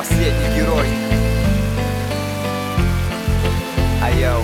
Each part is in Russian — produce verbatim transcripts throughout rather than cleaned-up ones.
последний герой. Айоу.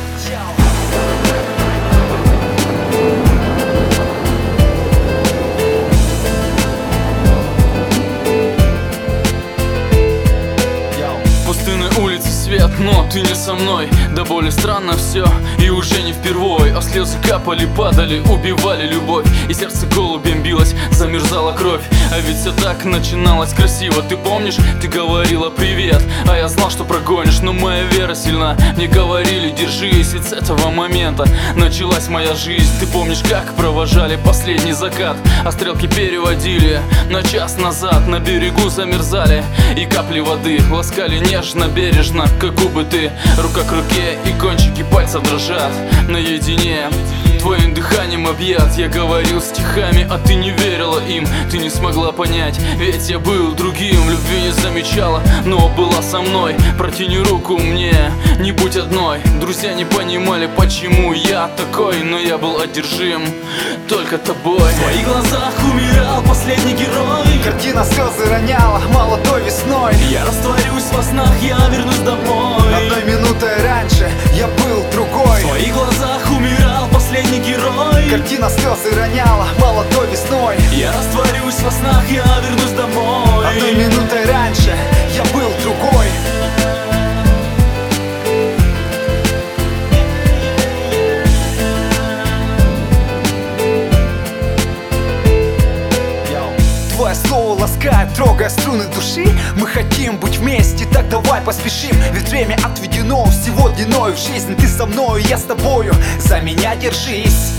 Пустынной улицы свет, но ты не со мной. До боли странно все, и уже не впервой. А слезы капали, падали, убивали любовь. И сердце голубем билось, замерзала кровь. А ведь все так начиналось красиво. Ты помнишь, ты говорила привет, а я знал, что прогонишь. Но моя вера сильна, мне говорили держись. Ведь с этого момента началась моя жизнь. Ты помнишь, как провожали последний закат, а стрелки переводили на час назад. На берегу замерзали, и капли воды ласкали нежно, бережно, как губы ты. Рука к руке, и кончики пальцев дрожат. Наедине твоим дыханием объят. Я говорил стихами, а ты не верила им. Ты не смогла понять, ведь я был другим. Любви не замечала, но была со мной. Протяни руку мне, не будь одной. Друзья не понимали, почему я такой, но я был одержим только тобой. В твоих глазах умирал последний герой. Картина слезы роняла молодой весной. Я растворюсь во снах, я вернусь домой. Одной минутой раньше я был другой. В твоих глазах умирал последний герой. Картина слезы роняла молодой весной. Я растворюсь во снах, я вернусь домой. Одной минутой раньше я был другой. Твое слово ласкает, трогая струны души. Мы хотим быть вместе, так давай поспешим. Ведь время отведено всего длиною в жизнь. Ты со мною, я с тобою, за меня держись.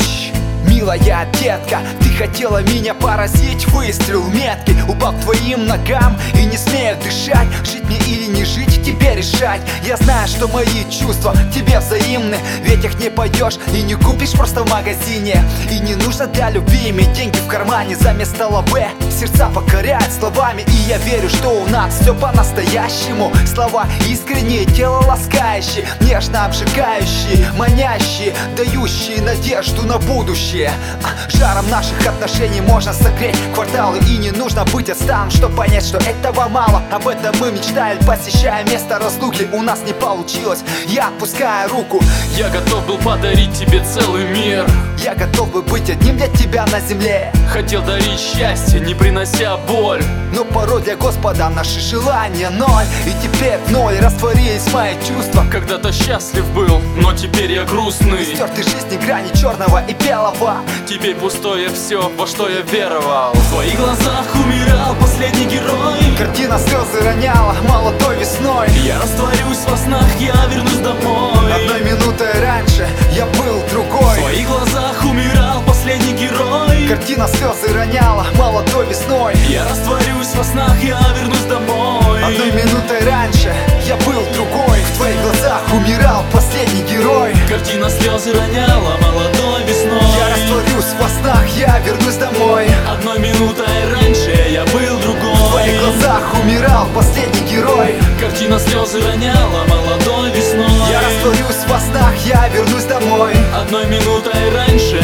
Милая детка, ты хотела меня поразить. Выстрел меткий, упал к твоим ногам. И не смею дышать, жить мне или не жить, тебе решать. Я знаю, что мои чувства к тебе взаимны. Ведь их не пойдешь и не купишь просто в магазине. И не нужно для любви иметь деньги в кармане. За место лаве сердца покоряют словами. И я верю, что у нас все по-настоящему. Слова искренние, тело ласкающие, нежно обжигающие, манящие, дающие надежду на будущее. Жаром наших отношений можно согреть кварталы. И не нужно быть отсталым, чтобы понять, что этого мало. Об этом мы мечтали, посещая место разлуки. У нас не получилось, я отпускаю руку. Я готов был подарить тебе целый мир. Я готов бы быть одним для тебя на земле. Хотел дарить счастье, не принося боль. Но порой для Господа наши желания ноль. И теперь в ноль растворились мои чувства. Когда-то счастлив был, но теперь я грустный. Стерты жизни грани черного и белого. Теперь пустое все, во что я веровал. В твоих глазах умирал последний герой. Картина слезы роняла молодой весной. Я растворюсь во снах, я вернусь домой. Одной минутой раньше я был другой. В твоих глазах умирал последний герой. Картина слезы роняла молодой весной. Я растворюсь во снах, я вернусь домой. Одной минутой раньше я был другой. В твоих глазах умирал последний герой. Картина слезы роняла молодой весной. Я растворюсь во снах, я вернусь домой. Одной минутой раньше я был другой. В твоих глазах умирал последний герой. Картина слезы роняла молодой весной. Я растворюсь во снах, я вернусь домой. Одной минутой раньше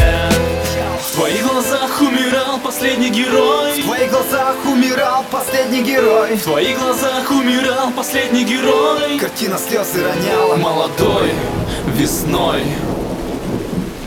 в твоих глазах умирал последний герой. В твоих глазах умирал последний герой. В твоих глазах умирал последний герой. Картина слезы роняла Молодой весной.